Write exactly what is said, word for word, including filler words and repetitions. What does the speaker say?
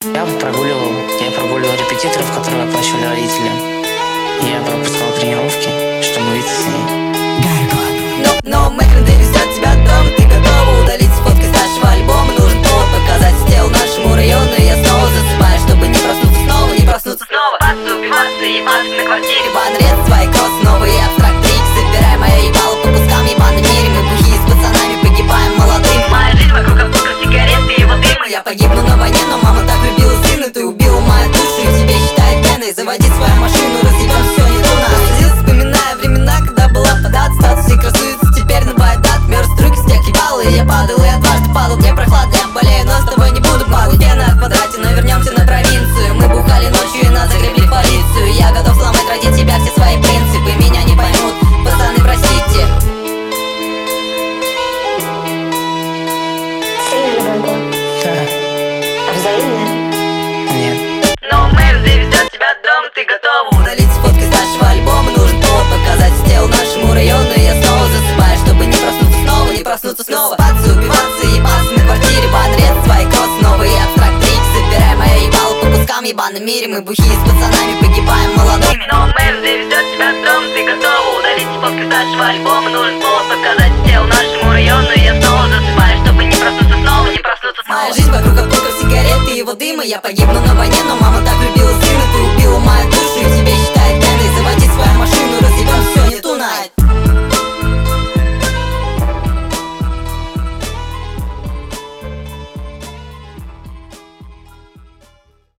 Я прогуливал, я прогуливал репетиторов, которые оплачивали родители. Я пропускал тренировки, чтобы выйти с ней. Но, но Мэкленд везет тебя дома, ты готова удалить фотки с нашего альбома. Нужен повод показать стел нашему району. И я снова засыпаю, чтобы не проснуться снова, не проснуться снова. Пацу, убиваться, ебаться на квартире. Банред, свои кросс, новые абстракт трик. Собирай моя ебало по кускам, ебаный мире. Мы бухие с пацанами, погибаем молодым. Моя жизнь вокруг обкурка сигарет и его дыма. Я погибну на войне, но мама так любила сына. Ты убила мою душу и тебе считает пеной. Заводи свою машину, разъебем все, не до нас. Вспоминая времена, когда была подат статус и красуется теперь на байдат. Мерз руки с тех ебал, и я падал, и я дважды падал. Мне прохладно, я болею, но с тобой не буду падать. Пена от квадрате, но вернемся на провинцию. Мы бухали ночью, и нас загребли в полицию. Я готов сломать ради тебя все свои принципы. Меня не поймут, пацаны, простите. Сильная любовь была? Да. А взаимная? Нет. Но Мэкленд везет тебя дома, ты готова удалить фотки с нашего альбома. Нужен повод показать стел нашему району. И я снова засыпаю, чтобы не проснуться снова, не проснуться снова. Спаться, убиваться, ебаться на квартире. Банред, свои кросс, новые абстракт трик. Собирай моя ебало по кускам, ебаном мире. Мы бухие с пацанами, погибаем молодыми. Но Мэкленд везет тебя дома, ты готова удалить фотки с нашего альбома. Нужен повод показать стел нашему району. И я снова засыпаю, чтобы не проснуться снова, не проснуться снова. Моя жизнь вокруг окурков сигарет и его дыма. Я погибну на войне, но мама так любила сына. Ты убила мою душу